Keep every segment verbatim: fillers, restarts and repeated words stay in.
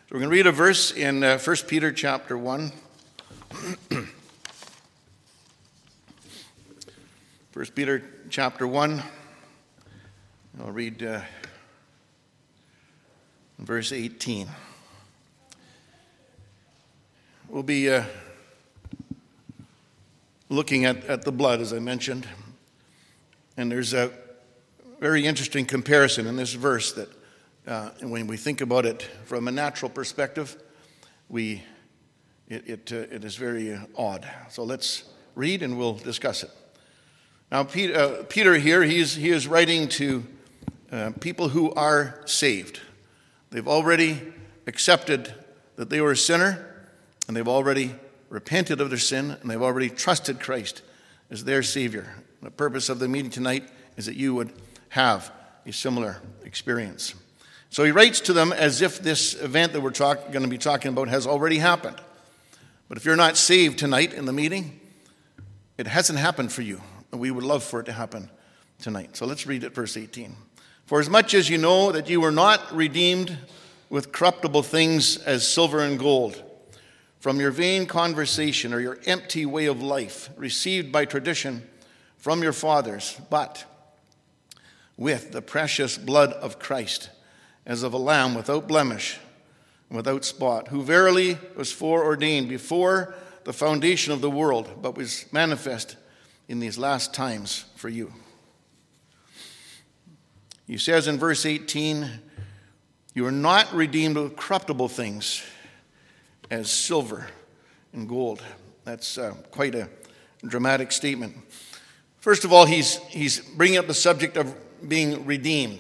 So we're going to read a verse in uh, First Peter chapter one. First Peter chapter one. I'll read uh, verse eighteen. We'll be uh, looking at, at the blood, as I mentioned. And there's a very interesting comparison in this verse that uh, when we think about it from a natural perspective, we it it, uh, it is very uh, odd. So let's read and we'll discuss it. Now, Peter, uh, Peter here, he's, he is writing to uh, people who are saved. They've already accepted that they were a sinner, and they've already repented of their sin, and they've already trusted Christ as their Savior. The purpose of the meeting tonight is that you would have a similar experience. So he writes to them as if this event that we're talk, going to be talking about has already happened. But if you're not saved tonight in the meeting, it hasn't happened for you. And we would love for it to happen tonight. So let's read it, verse eighteen. For as much as you know that you were not redeemed with corruptible things as silver and gold, from your vain conversation or your empty way of life, received by tradition from your fathers, but with the precious blood of Christ, as of a lamb without blemish and without spot, who verily was foreordained before the foundation of the world, but was manifest in these last times for you. He says in verse eighteen, you are not redeemed with corruptible things as silver and gold. That's uh, quite a dramatic statement. First of all, he's he's bringing up the subject of being redeemed.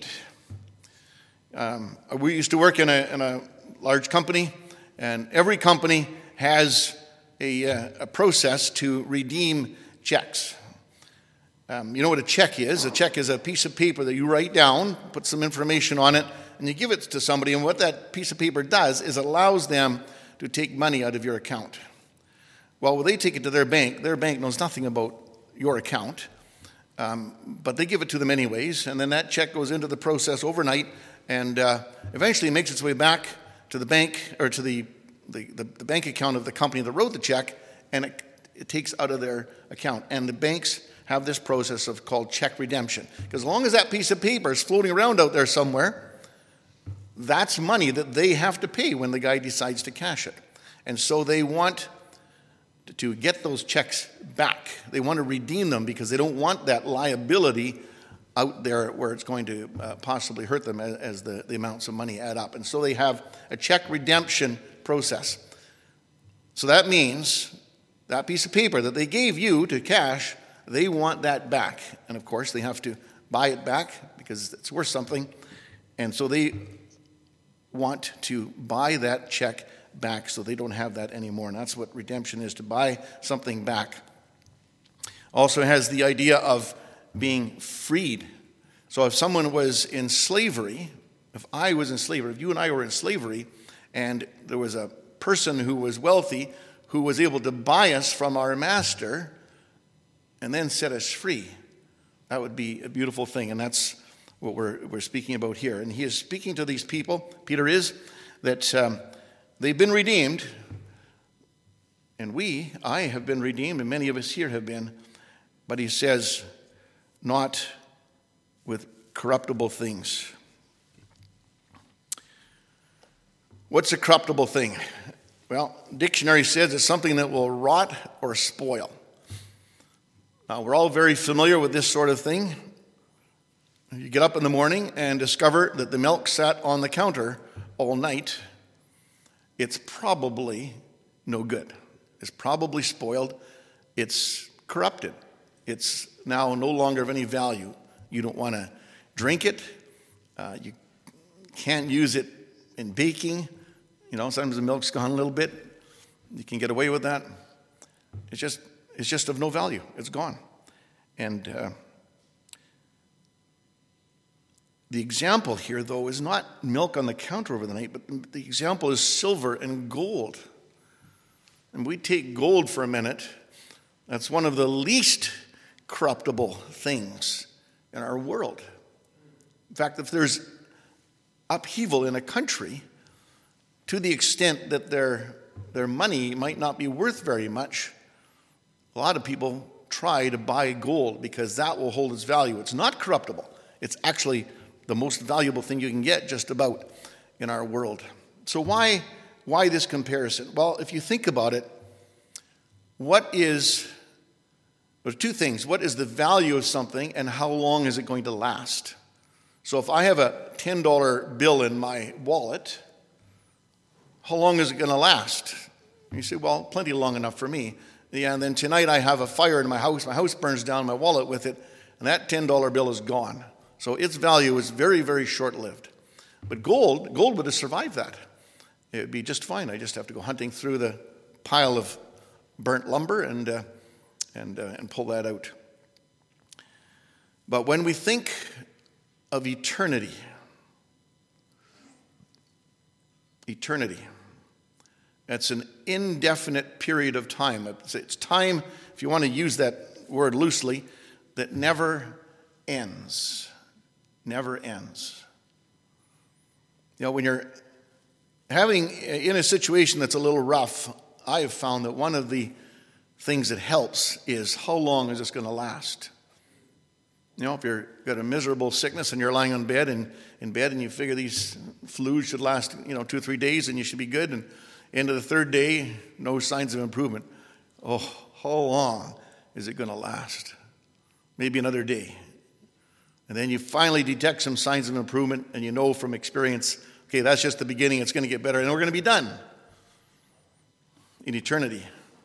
Um, we used to work in a, in a large company, and every company has a, uh, a process to redeem checks. Um, you know what a check is? A check is a piece of paper that you write down, put some information on it, and you give it to somebody. And what that piece of paper does is it allows them to take money out of your account. Well, when they take it to their bank, their bank knows nothing about your account, um, but they give it to them anyways, and then that check goes into the process overnight, and uh, eventually makes its way back to the bank, or to the, the, the, the bank account of the company that wrote the check, and it, it takes out of their account. And the banks have this process of called check redemption. Because as long as that piece of paper is floating around out there somewhere, that's money that they have to pay when the guy decides to cash it. And so they want to get those checks back. They want to redeem them because they don't want that liability out there where it's going to uh, possibly hurt them as, as the, the amounts of money add up. And so they have a check redemption process. So that means that piece of paper that they gave you to cash, they want that back. And of course, they have to buy it back because it's worth something. And so they want to buy that check back so they don't have that anymore. And that's what redemption is, to buy something back. Also has the idea of being freed. So if someone was in slavery, if I was in slavery, if you and I were in slavery, and there was a person who was wealthy who was able to buy us from our master and then set us free, that would be a beautiful thing. And that's what we're we're speaking about here. And he is speaking to these people, Peter is, that um, they've been redeemed, and we, I have been redeemed, and many of us here have been, but he says, not with corruptible things. What's a corruptible thing? Well, dictionary says it's something that will rot or spoil. Now, we're all very familiar with this sort of thing. You get up in the morning and discover that the milk sat on the counter all night. It's probably no good. It's probably spoiled. It's corrupted. It's now no longer of any value. You don't want to drink it. Uh, you can't use it in baking. You know, sometimes the milk's gone a little bit. You can get away with that. It's just, it's just of no value. It's gone. And uh, the example here, though, is not milk on the counter over the night, but the example is silver and gold. And we take gold for a minute. That's one of the least corruptible things in our world. In fact, if there's upheaval in a country, to the extent that their, their money might not be worth very much, a lot of people try to buy gold because that will hold its value. It's not corruptible. It's actually the most valuable thing you can get just about in our world. So why, why this comparison? Well, if you think about it, what is, there are two things. What is the value of something and how long is it going to last? So if I have a ten dollar bill in my wallet, how long is it going to last? You say, well, plenty long enough for me. Yeah, and then tonight I have a fire in my house. My house burns down, my wallet with it, and that ten dollar bill is gone. So its value is very, very short-lived. But gold, gold would have survived that. It would be just fine. I just have to go hunting through the pile of burnt lumber and uh, and uh, and pull that out. But when we think of eternity, eternity, it's an indefinite period of time. It's time, if you want to use that word loosely, that never ends. Never ends. You know, when you're having in a situation that's a little rough, I have found that one of the things that helps is how long is this going to last? You know, if you've got a miserable sickness and you're lying on bed and in bed and you figure these flus should last, you know, two or three days and you should be good, and into the third day, no signs of improvement. Oh, how long is it going to last? Maybe another day. And then you finally detect some signs of improvement and you know from experience, okay, that's just the beginning, it's going to get better, and we're going to be done. In eternity,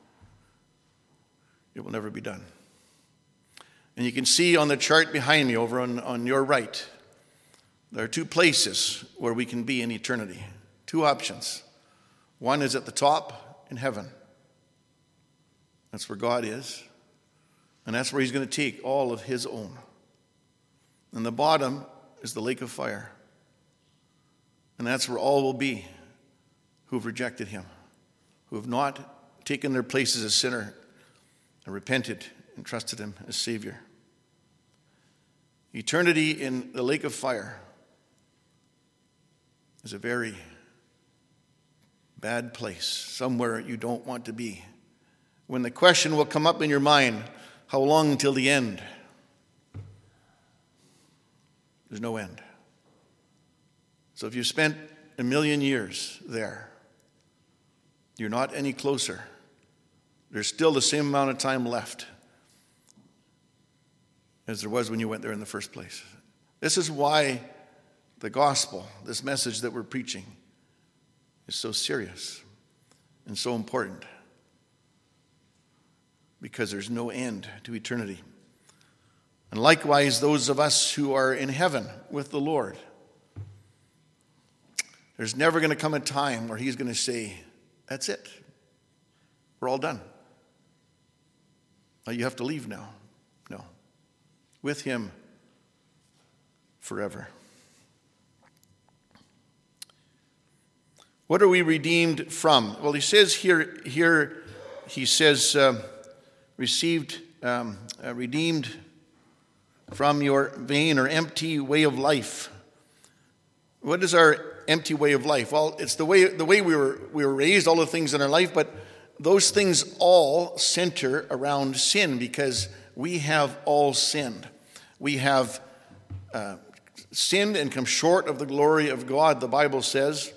it will never be done. And you can see on the chart behind me over on, on your right, there are two places where we can be in eternity. Two options. One is at the top in heaven. That's where God is. And that's where he's going to take all of his own. And the bottom is the lake of fire. And that's where all will be who have rejected him, who have not taken their place as a sinner and repented and trusted him as Savior. Eternity in the lake of fire is a very bad place, somewhere you don't want to be. When the question will come up in your mind, how long until the end? There's no end. So if you spent a million years there, you're not any closer. There's still the same amount of time left as there was when you went there in the first place. This is why the gospel, this message that we're preaching, is so serious and so important, because there's no end to eternity. And likewise, those of us who are in heaven with the Lord, there's never going to come a time where he's going to say, that's it. We're all done. Oh, you have to leave now. No. With him forever. What are we redeemed from? Well, he says here, here he says, uh, received, um, uh, redeemed from your vain or empty way of life. What is our empty way of life? Well, it's the way the way we were we were raised, all the things in our life, but those things all center around sin, because we have all sinned. We have uh, sinned and come short of the glory of God, the Bible says.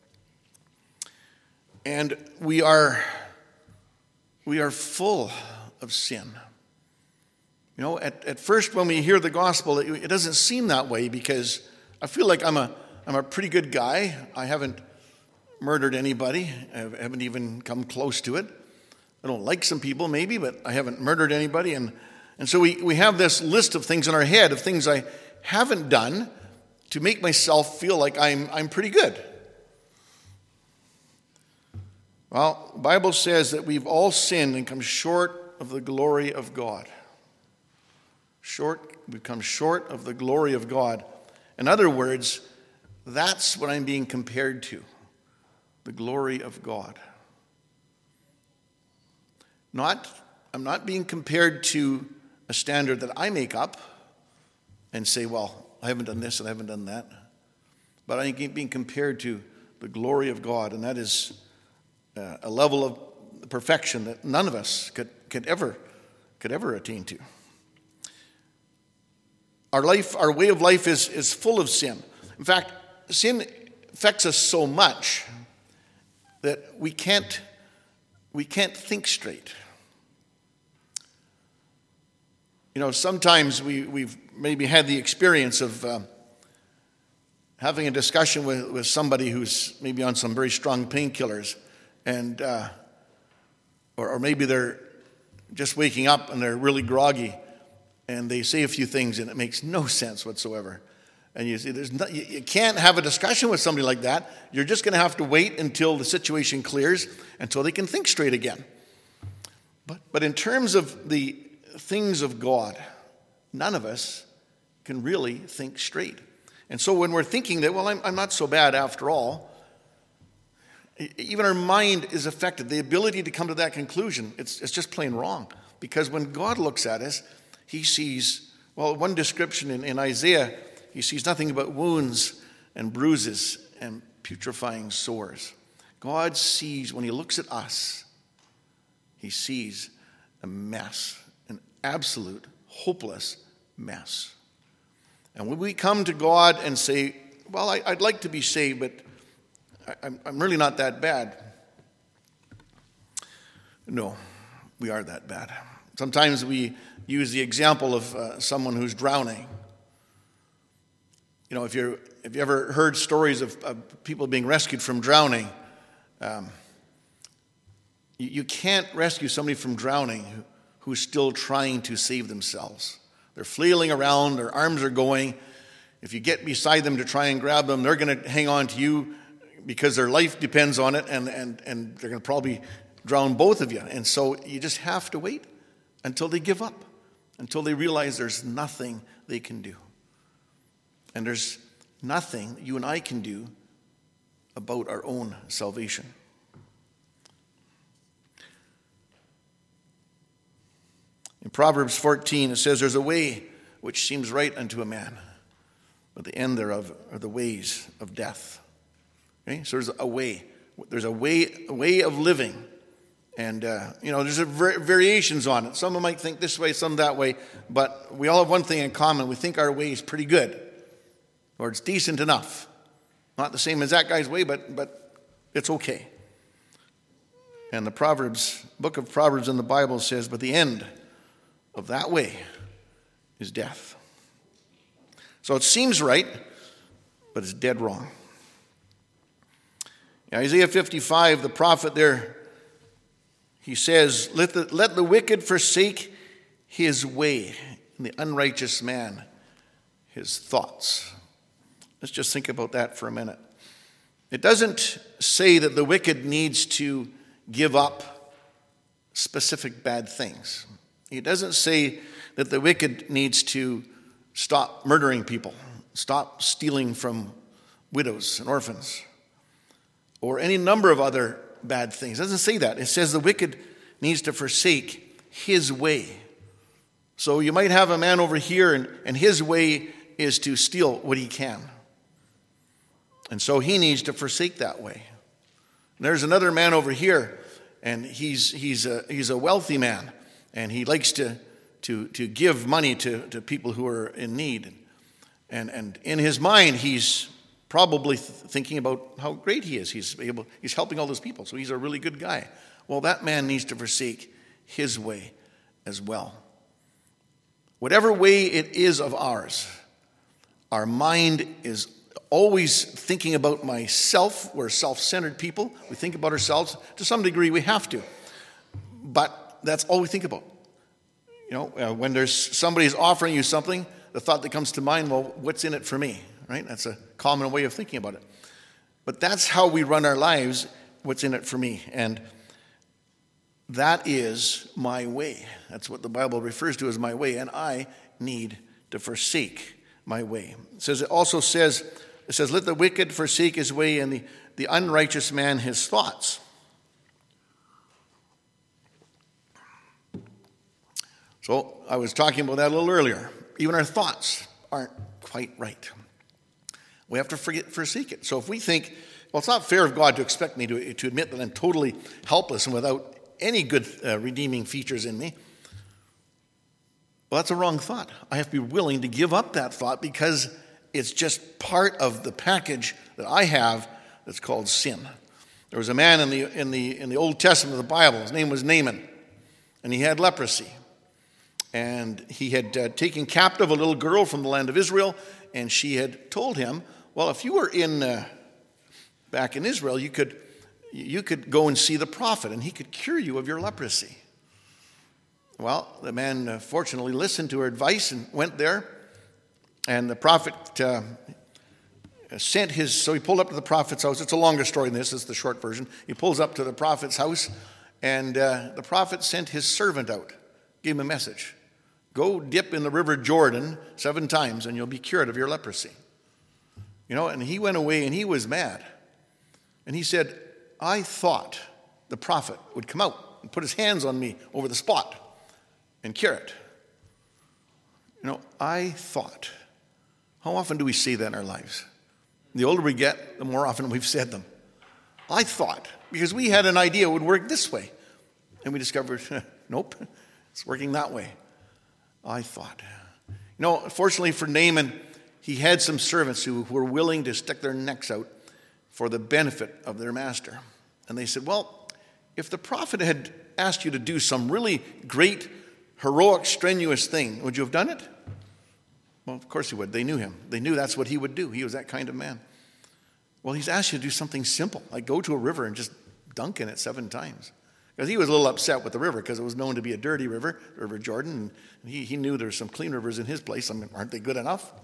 And we are we are full of sin. You know, at, at first when we hear the gospel, it, it doesn't seem that way, because I feel like I'm a I'm a pretty good guy. I haven't murdered anybody. I haven't even come close to it. I don't like some people maybe, but I haven't murdered anybody. And, and so we, we have this list of things in our head, of things I haven't done to make myself feel like I'm I'm pretty good. Well, the Bible says that we've all sinned and come short of the glory of God. Short, we've come short of the glory of God. In other words, that's what I'm being compared to, the glory of God. Not, I'm not being compared to a standard that I make up and say, well, I haven't done this and I haven't done that. But I'm being compared to the glory of God, and that is uh, a level of perfection that none of us could, could ever could ever attain to. Our life, our way of life is, is full of sin. In fact, sin affects us so much that we can't we can't think straight. You know, sometimes we, we've maybe had the experience of uh, having a discussion with, with somebody who's maybe on some very strong painkillers, and uh, or, or maybe they're just waking up and they're really groggy, and they say a few things and it makes no sense whatsoever. And you see, there's no, you, you can't have a discussion with somebody like that. You're just going to have to wait until the situation clears, until they can think straight again. But but in terms of the things of God, none of us can really think straight. And so when we're thinking that, well, I'm, I'm not so bad after all, even our mind is affected. The ability to come to that conclusion, it's, it's just plain wrong. Because when God looks at us, he sees, well, one description in, in Isaiah, he sees nothing but wounds and bruises and putrefying sores. God sees, when he looks at us, he sees a mess, an absolute, hopeless mess. And when we come to God and say, well, I, I'd like to be saved, but I, I'm, I'm really not that bad. No, we are that bad. Sometimes we use the example of uh, someone who's drowning. You know, if you're if you ever heard stories of, of people being rescued from drowning, um, you, you can't rescue somebody from drowning who, who's still trying to save themselves. They're flailing around, their arms are going. If you get beside them to try and grab them, they're going to hang on to you because their life depends on it, and, and, and they're going to probably drown both of you. And so you just have to wait until they give up, until they realize there's nothing they can do. And there's nothing you and I can do about our own salvation. In Proverbs fourteen, it says, there's a way which seems right unto a man, but the end thereof are the ways of death. Okay? So there's a way. There's a way, a way of living. And, uh, you know, there's a var- variations on it. Some might think this way, some that way. But we all have one thing in common. We think our way is pretty good. Or it's decent enough. Not the same as that guy's way, but but it's okay. And the Proverbs, book of Proverbs in the Bible says, but the end of that way is death. So it seems right, but it's dead wrong. In Isaiah fifty-five, the prophet there, he says, let the, let the wicked forsake his way, and the unrighteous man his thoughts. Let's just think about that for a minute. It doesn't say that the wicked needs to give up specific bad things. It doesn't say that the wicked needs to stop murdering people, stop stealing from widows and orphans, or any number of other bad things. It doesn't say that. It says the wicked needs to forsake his way. So you might have a man over here, and, and his way is to steal what he can. And so he needs to forsake that way. And there's another man over here, and he's he's a he's a wealthy man, and he likes to to to give money to, to people who are in need. And and in his mind, he's probably th- thinking about how great he is. He's able he's helping all those people, so he's a really good guy. Well, that man needs to forsake his way as well. Whatever way it is of ours, our mind is always thinking about myself. We're self-centered people. We think about ourselves. To some degree, we have to. But that's all we think about. You know, uh, when there's somebody's offering you something, the thought that comes to mind, well, what's in it for me? Right? That's a common way of thinking about it. But that's how we run our lives, what's in it for me. And that is my way. That's what the Bible refers to as my way. And I need to forsake my way. It says, it also says, it says, let the wicked forsake his way and the, the unrighteous man his thoughts. So I was talking about that a little earlier. Even our thoughts aren't quite right. We have to forget, forsake it. So if we think well, it's not fair of God to expect me to, to admit that I'm totally helpless and without any good uh, redeeming features in me. Well, that's a wrong thought. I have to be willing to give up that thought because it's just part of the package that I have that's called sin. There was a man in the in the in the Old Testament of the Bible. His name was Naaman, and he had leprosy. And he had uh, taken captive a little girl from the land of Israel, and she had told him, "Well, if you were in uh, back in Israel, you could you could go and see the prophet, and he could cure you of your leprosy." Well, the man uh, fortunately listened to her advice and went there, and the prophet uh, sent his, so he pulled up to the prophet's house. It's a longer story than this, it's the short version. He pulls up to the prophet's house, and uh, the prophet sent his servant out, gave him a message. Go dip in the river Jordan seven times, and you'll be cured of your leprosy. You know, and he went away, and he was mad. And he said, I thought the prophet would come out and put his hands on me over the spot and cure it. You know, I thought. How often do we say that in our lives? The older we get, the more often we've said them. I thought, because we had an idea it would work this way. And we discovered, nope, it's working that way. I thought. You know, fortunately for Naaman, he had some servants who were willing to stick their necks out for the benefit of their master. And they said, well, if the prophet had asked you to do some really great, heroic, strenuous thing, would you have done it? Well, of course he would. They knew him. They knew that's what he would do. He was that kind of man. Well, he's asked you to do something simple, like go to a river and just dunk in it seven times. Because he was a little upset with the river because it was known to be a dirty river, River Jordan, and he, he knew there were some clean rivers in his place. I mean, aren't they good enough?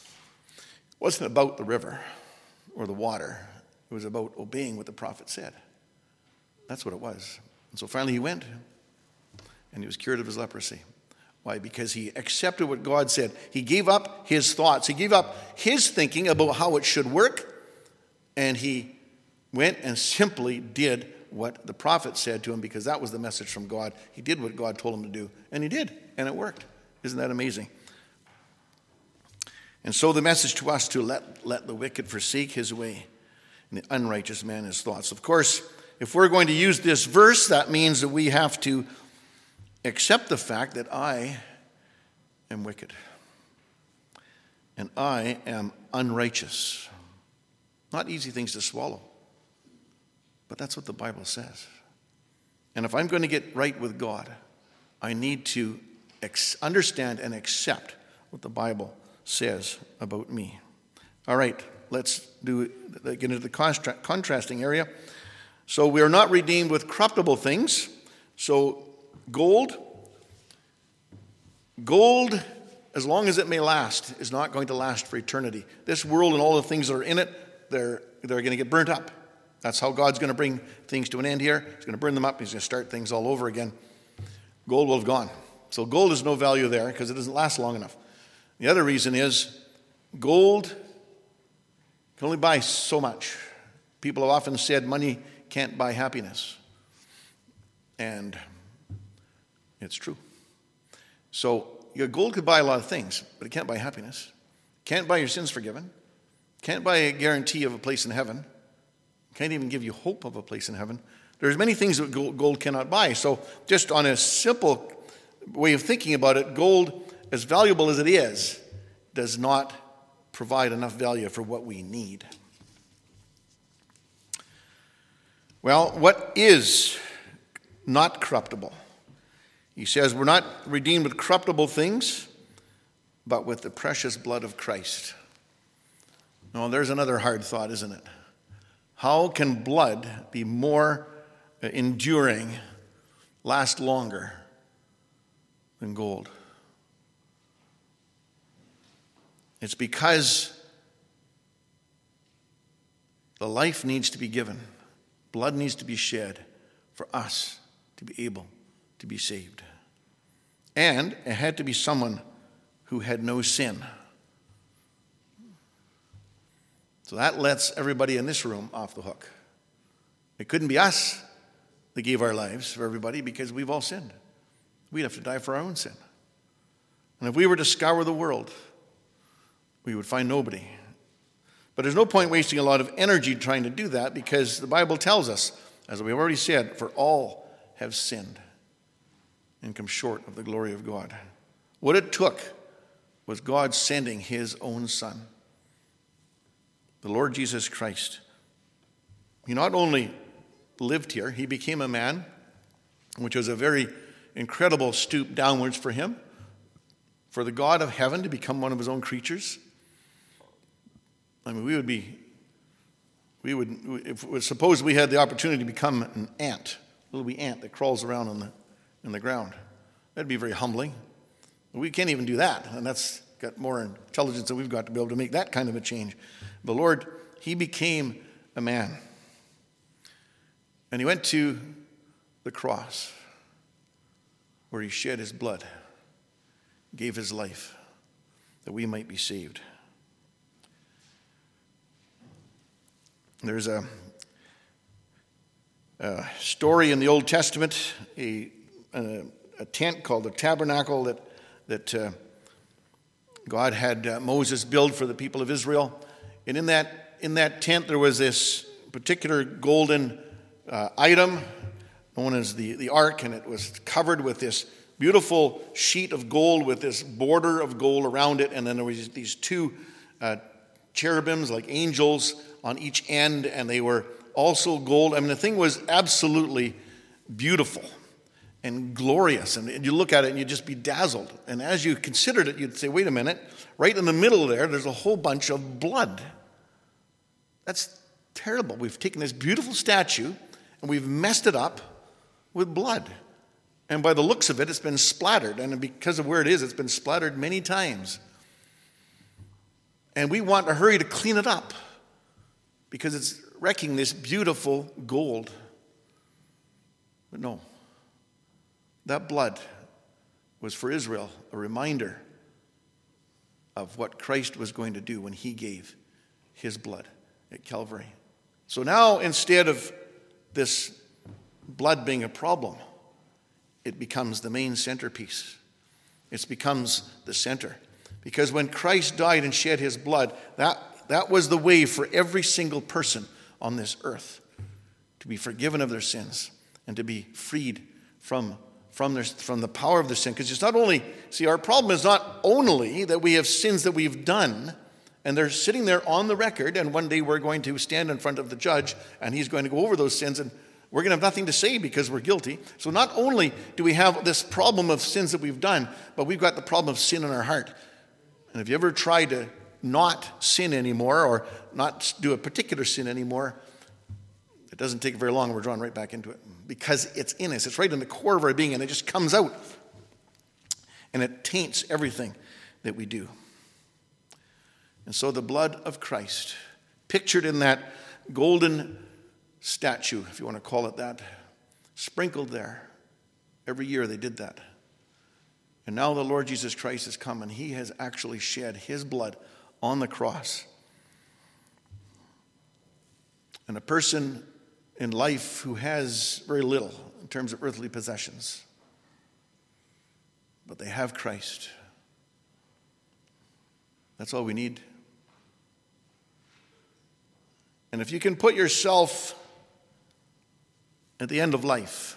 It wasn't about the river or the water. It was about obeying what the prophet said. That's what it was. And so finally he went, and he was cured of his leprosy. Why? Because he accepted what God said. He gave up his thoughts. He gave up his thinking about how it should work, and he went and simply did what the prophet said to him because that was the message from God. He did what God told him to do, and he did, and it worked. Isn't that amazing? And so the message to us to let, let the wicked forsake his way and the unrighteous man his thoughts. Of course, if we're going to use this verse, that means that we have to accept the fact that I am wicked and I am unrighteous. Not easy things to swallow, but that's what the Bible says. And if I'm going to get right with God, I need to ex- understand and accept what the Bible says about me. All right, let's do get into the contra- contrasting area. So we are not redeemed with corruptible things. So gold, gold, as long as it may last, is not going to last for eternity. This world and all the things that are in it, they're they're going to get burnt up. That's how God's going to bring things to an end here. He's going to burn them up. He's going to start things all over again. Gold will have gone. So gold has no value there because it doesn't last long enough. The other reason is gold can only buy so much. People have often said money can't buy happiness. And it's true. So your gold could buy a lot of things, but it can't buy happiness. Can't buy your sins forgiven. Can't buy a guarantee of a place in heaven. Can't even give you hope of a place in heaven. There's many things that gold cannot buy. So just on a simple way of thinking about it, gold, as valuable as it is, does not provide enough value for what we need. Well, what is not corruptible? He says we're not redeemed with corruptible things, but with the precious blood of Christ. Now, there's another hard thought, isn't it? How can blood be more enduring, last longer than gold? It's because the life needs to be given. Blood needs to be shed for us to be able to be saved. And it had to be someone who had no sin. So that lets everybody in this room off the hook. It couldn't be us that gave our lives for everybody because we've all sinned. We'd have to die for our own sin. And if we were to scour the world, we would find nobody But there's no point wasting a lot of energy trying to do that, because the Bible tells us, as we've already said, for all have sinned and come short of the glory of God. What it took was God sending his own Son, the Lord Jesus Christ. He not only lived here, he became a man, which was a very incredible stoop downwards for him, for the God of heaven to become one of his own creatures. I mean, we would be, we would, if suppose we had the opportunity to become an ant, a little wee ant that crawls around on the, in the ground. That'd be very humbling. We can't even do that, and that's got more intelligence than we've got to be able to make that kind of a change. The Lord, he became a man. And he went to the cross, where he shed his blood, gave his life, that we might be saved. There's a, a story in the Old Testament, a, a, a tent called the tabernacle that, that uh, God had uh, Moses build for the people of Israel. And in that, in that tent there was this particular golden uh, item known as the, the ark, and it was covered with this beautiful sheet of gold with this border of gold around it, and then there was these two uh, cherubims like angels on each end, and they were also gold. I mean, the thing was absolutely beautiful and glorious, and you look at it and you'd just be dazzled. And as you considered it, you'd say, wait a minute, right in the middle there, there's a whole bunch of blood. That's terrible. We've taken this beautiful statue and we've messed it up with blood. And by the looks of it, it's been splattered. And because of where it is, it's been splattered many times. And we want to hurry to clean it up because it's wrecking this beautiful gold. But no. That blood was for Israel a reminder of what Christ was going to do when he gave his blood at Calvary. So now, instead of this blood being a problem, it becomes the main centerpiece. It becomes the center. Because when Christ died and shed his blood, that, that was the way for every single person on this earth to be forgiven of their sins and to be freed from, from, their, from the power of their sin. Because it's not only, see, our problem is not only that we have sins that we've done, and they're sitting there on the record, and one day we're going to stand in front of the judge, and he's going to go over those sins, and we're going to have nothing to say because we're guilty. So not only do we have this problem of sins that we've done, but we've got the problem of sin in our heart. And if you ever try to not sin anymore or not do a particular sin anymore, it doesn't take very long. We're drawn right back into it because it's in us. It's right in the core of our being, and it just comes out. And it taints everything that we do. And so the blood of Christ, pictured in that golden statue, if you want to call it that, sprinkled there. Every year they did that. And now the Lord Jesus Christ has come, and he has actually shed his blood on the cross. And a person in life who has very little in terms of earthly possessions, but they have Christ. That's all we need. And if you can put yourself at the end of life.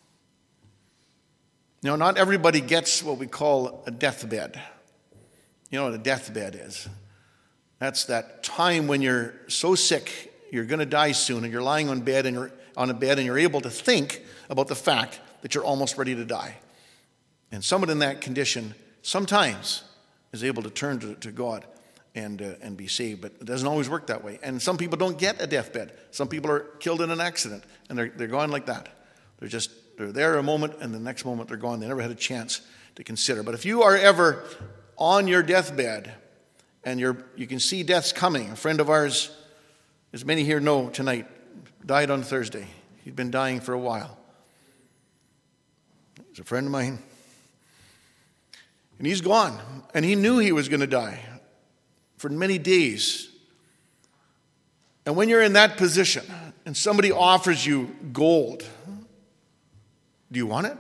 You know, not everybody gets what we call a deathbed. You know what a deathbed is? That's that time when you're so sick, you're going to die soon, and you're lying on bed and you're on a bed and you're able to think about the fact that you're almost ready to die. And someone in that condition sometimes is able to turn to, to God and uh, and be saved, but it doesn't always work that way. And some people don't get a deathbed. Some people are killed in an accident, and they're they're gone like that. They're just they're there a moment, and the next moment they're gone. They never had a chance to consider. But if you are ever on your deathbed, and you're you can see death's coming. A friend of ours, as many here know tonight, died on Thursday. He'd been dying for a while. He's a friend of mine. And he's gone. And he knew he was going to die for many days. And when you're in that position and somebody offers you gold, do you want it?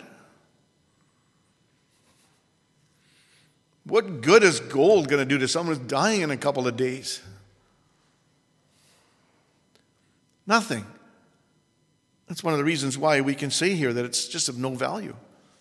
What good is gold going to do to someone who's dying in a couple of days? Nothing. That's one of the reasons why we can say here that it's just of no value.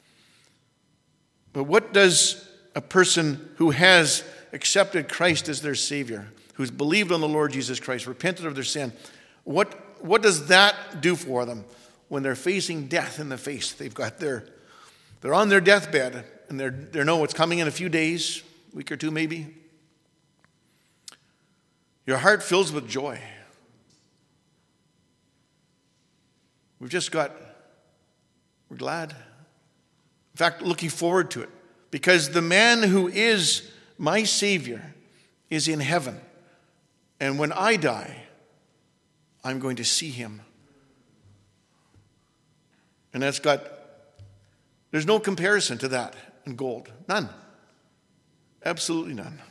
But what does a person who has accepted Christ as their Savior, who's believed on the Lord Jesus Christ, repented of their sin, what, what does that do for them when they're facing death in the face? They've got their, they're on their deathbed, and they're, they know what's coming in a few days, a week or two maybe. Your heart fills with joy. We've just got, we're glad. In fact, looking forward to it. Because the man who is my Savior is in heaven. And when I die, I'm going to see him. And that's got, there's no comparison to that in gold. None. Absolutely none.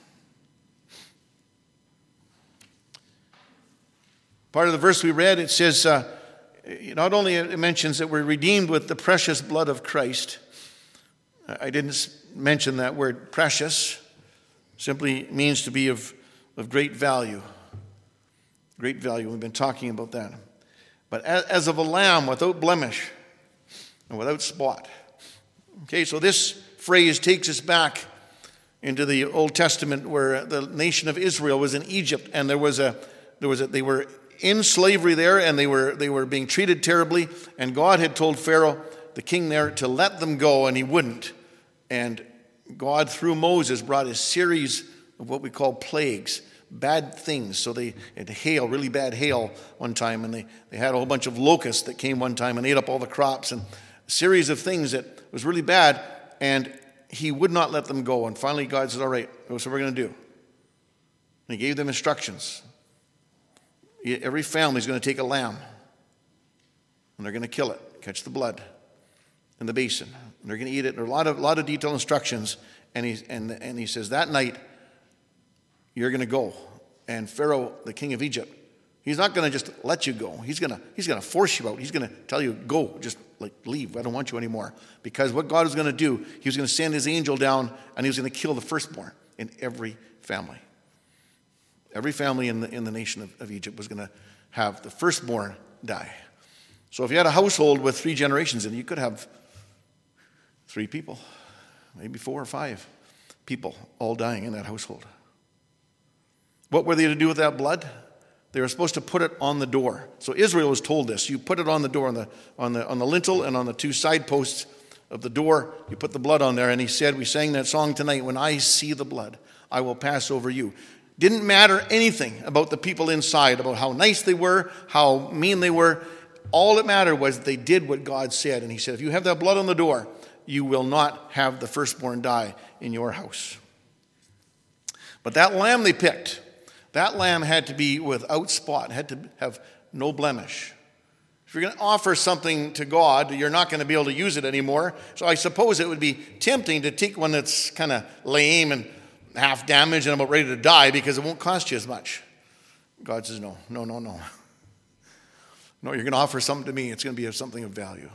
Part of the verse we read, it says, uh, not only it mentions that we're redeemed with the precious blood of Christ. I didn't mention that word precious. Simply means to be of, of great value. Great value. We've been talking about that. But as, as of a lamb without blemish and without spot. Okay, so this phrase takes us back into the Old Testament where the nation of Israel was in Egypt, and there was a there was a, they were in slavery there, and they were they were being treated terribly, and God had told Pharaoh, the king there, to let them go, and he wouldn't. And God, through Moses, brought a series of what we call plagues, bad things. So they had hail, really bad hail one time, and they, they had a whole bunch of locusts that came one time and ate up all the crops, and a series of things that was really bad, and he would not let them go. And finally God said, all right, that's what we're going to do. And he gave them instructions. Every family is going to take a lamb, and they're going to kill it, catch the blood in the basin, and they're going to eat it. There are a lot of, lot of detailed instructions, and he, and, and he says, that night, you're going to go. And Pharaoh, the king of Egypt, he's not going to just let you go. He's going to, he's going to force you out. He's going to tell you, go, just like leave. I don't want you anymore. Because what God was going to do, he was going to send his angel down, and he was going to kill the firstborn in every family. Every family in the, in the nation of, of Egypt was going to have the firstborn die. So if you had a household with three generations in it, you could have three people, maybe four or five people all dying in that household. What were they to do with that blood? They were supposed to put it on the door. So Israel was told this. You put it on the door, on the, on the, on the lintel and on the two side posts of the door. You put the blood on there. And he said, we sang that song tonight, when I see the blood, I will pass over you. Didn't matter anything about the people inside, about how nice they were, how mean they were. All that mattered was that they did what God said. And he said, if you have that blood on the door, you will not have the firstborn die in your house. But that lamb they picked, that lamb had to be without spot, had to have no blemish. If you're going to offer something to God, you're not going to be able to use it anymore. So I suppose it would be tempting to take one that's kind of lame and half damaged and about ready to die, because it won't cost you as much. God says, no, no, no, no. No, you're going to offer something to me. It's going to be something of value.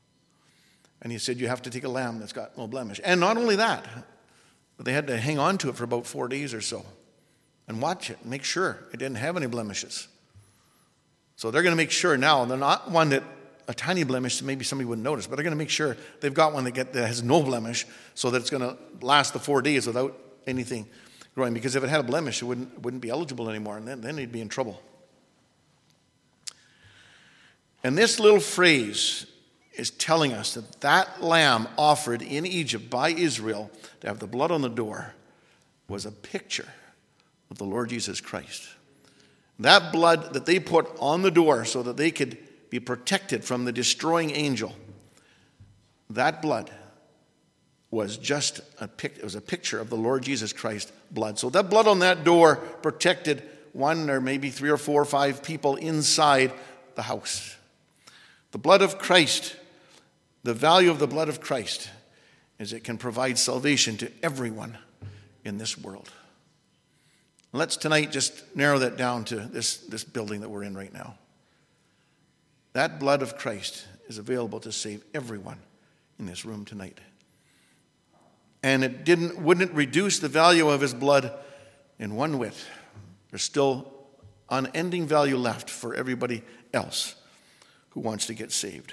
And he said, you have to take a lamb that's got no blemish. And not only that, but they had to hang on to it for about four days or so and watch it and make sure it didn't have any blemishes. So they're going to make sure now, they're not one that a tiny blemish maybe somebody wouldn't notice, but they're going to make sure they've got one that, get, that has no blemish, so that it's going to last the four days without anything growing. Because if it had a blemish, it wouldn't, wouldn't be eligible anymore, and then, then they'd be in trouble. And this little phrase is telling us that that lamb offered in Egypt by Israel to have the blood on the door was a picture of the Lord Jesus Christ. That blood that they put on the door so that they could be protected from the destroying angel, that blood was just a pic- it was a picture of the Lord Jesus Christ blood. So that blood on that door protected one or maybe three or four or five people inside the house. The blood of Christ, the value of the blood of Christ is it can provide salvation to everyone in this world. Let's tonight just narrow that down to this, this building that we're in right now. That blood of Christ is available to save everyone in this room tonight. And it didn't wouldn't reduce the value of his blood in one whit. There's still unending value left for everybody else who wants to get saved.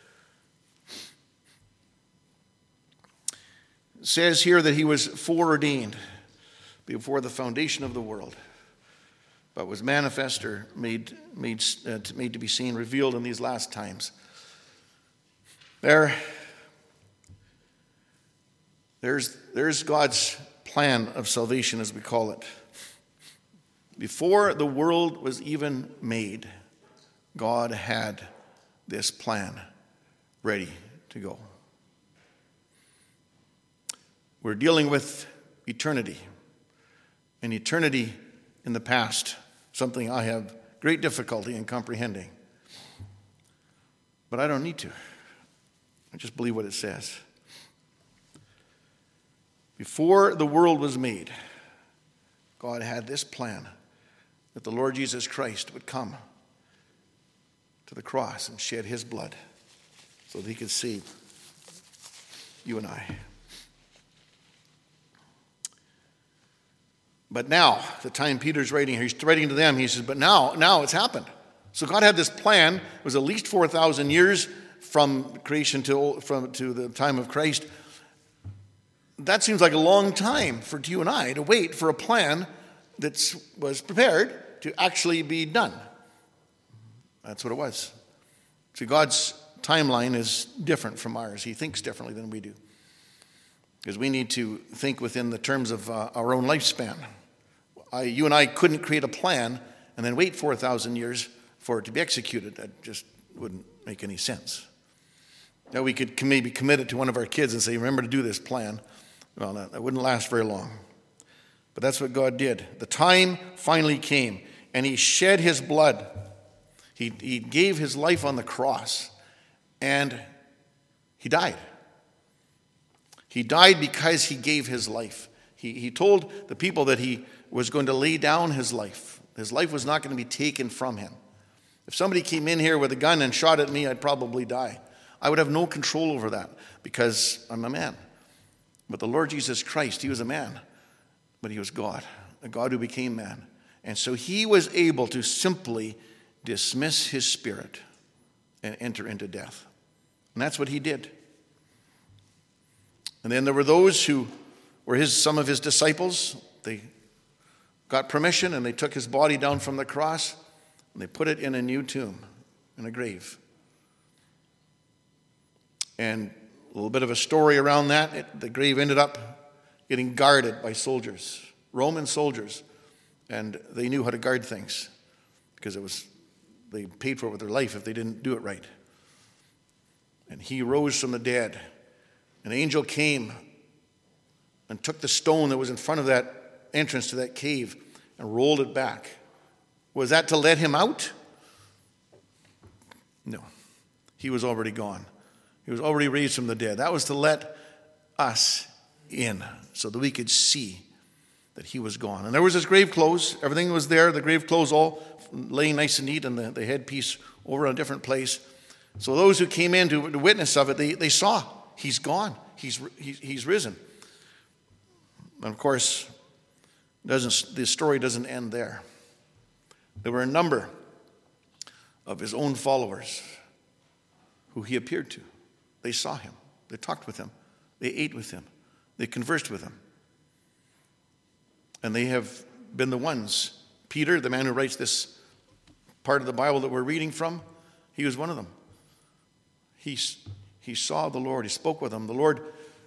It says here that he was foreordained before the foundation of the world, but was manifest or made, made, uh, made to be seen, revealed in these last times. There, there's, there's God's plan of salvation, as we call it. Before the world was even made, God had this plan ready to go. We're dealing with eternity, and eternity in the past, something I have great difficulty in comprehending. But I don't need to. I just believe what it says. Before the world was made, God had this plan that the Lord Jesus Christ would come to the cross and shed his blood so that he could save you and I. But now, the time Peter's writing here, he's writing to them, he says, but now, now it's happened. So God had this plan. It was at least four thousand years from creation to, from, to the time of Christ. That seems like a long time for you and I to wait for a plan that was prepared to actually be done. That's what it was. See, God's timeline is different from ours. He thinks differently than we do. Because we need to think within the terms of uh, our own lifespan. I, you and I couldn't create a plan and then wait four thousand years for it to be executed. That just wouldn't make any sense. Now we could maybe commit it to one of our kids and say, remember to do this plan. Well, that, that wouldn't last very long. But that's what God did. The time finally came, and he shed his blood. He, he gave his life on the cross, and he died. He died because he gave his life. He, he told the people that he was going to lay down his life. His life was not going to be taken from him. If somebody came in here with a gun and shot at me, I'd probably die. I would have no control over that because I'm a man. But the Lord Jesus Christ, he was a man, but he was God, a God who became man. And so he was able to simply dismiss his spirit and enter into death. And that's what he did. And then there were those who were his, some of his disciples. They got permission and they took his body down from the cross and they put it in a new tomb, in a grave. And a little bit of a story around that. It, the grave ended up getting guarded by soldiers, Roman soldiers. And they knew how to guard things because it was they paid for it with their life if they didn't do it right. And he rose from the dead. An angel came and took the stone that was in front of that entrance to that cave and rolled it back. Was that to let him out? No. He was already gone. He was already raised from the dead. That was to let us in so that we could see that he was gone. And there was his grave clothes. Everything was there. The grave clothes all laying nice and neat and the, the headpiece over in a different place. So those who came in to, to witness of it, they, they saw he's gone. He's, he's, he's risen. And of course, doesn't, the story doesn't end there. There were a number of his own followers who he appeared to. They saw him. They talked with him. They ate with him. They conversed with him. And they have been the ones. Peter, the man who writes this part of the Bible that we're reading from, he was one of them. He, he saw the Lord. He spoke with him. The Lord,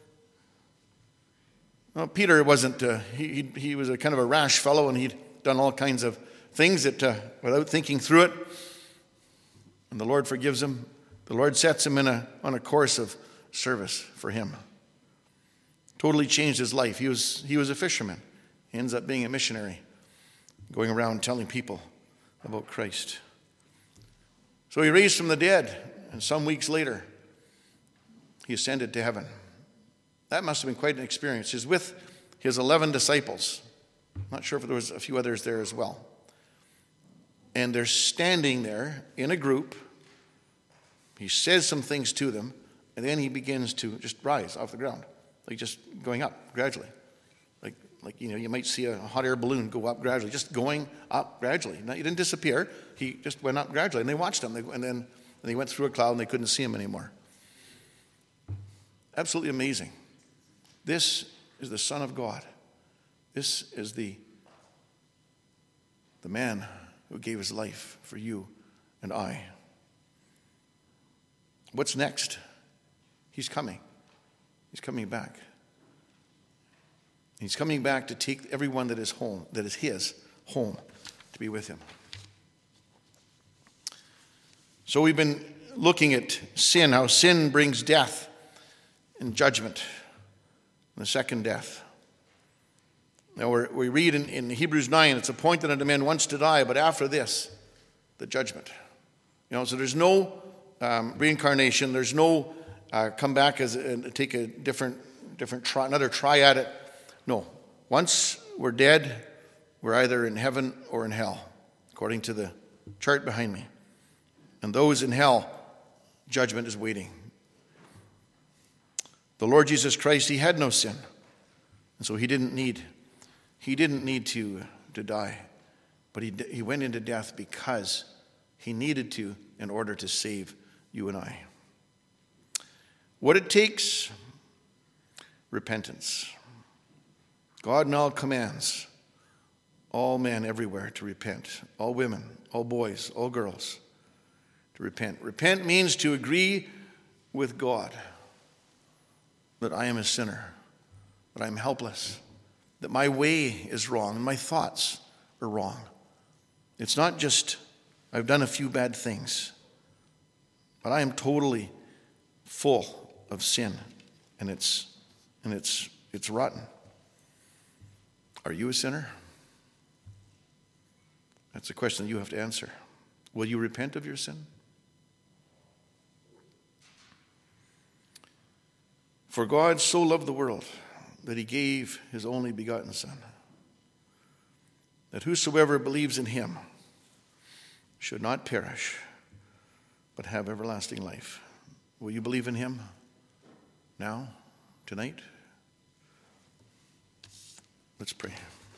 well, Peter wasn't, uh, he, he, he was a kind of a rash fellow, and he'd done all kinds of things that uh, without thinking through it. And the Lord forgives him. The Lord sets him in a, on a course of service for him. Totally changed his life. He was, he was a fisherman. He ends up being a missionary, going around telling people about Christ. So he raised from the dead, and some weeks later, he ascended to heaven. That must have been quite an experience. He's with his eleven disciples. I'm not sure if there was a few others there as well. And they're standing there in a group. He says some things to them, and then he begins to just rise off the ground, like just going up gradually. Like like, you know, you might see a hot air balloon go up gradually, just going up gradually. Now, he didn't disappear. He just went up gradually. And they watched him. And then and he went through a cloud and they couldn't see him anymore. Absolutely amazing. This is the Son of God. This is the, the man who gave his life for you and I. What's next? He's coming. He's coming back. He's coming back to take everyone that is home, that is his home, to be with him. So we've been looking at sin, how sin brings death and judgment, and the second death. Now we're, we read in, in Hebrews nine, it's appointed unto men once to die, but after this, the judgment. You know, so there's no um, reincarnation. There's no uh, come back as and take a different, different try, another try at it. No. Once we're dead, we're either in heaven or in hell, according to the chart behind me. And those in hell, judgment is waiting. The Lord Jesus Christ, he had no sin. And so he didn't need, he didn't need to, to die. But he, he went into death because he needed to in order to save you and I. What it takes, repentance. God now commands all men everywhere to repent, all women, all boys, all girls to repent. Repent means to agree with God that I am a sinner, that I'm helpless, that my way is wrong and my thoughts are wrong. It's not just I've done a few bad things, but I am totally full of sin, and it's and it's it's rotten. Are you a sinner? That's a question that you have to answer. Will you repent of your sin? For God so loved the world that he gave his only begotten Son, that whosoever believes in him should not perish, but have everlasting life. Will you believe in him now, tonight? Let's pray.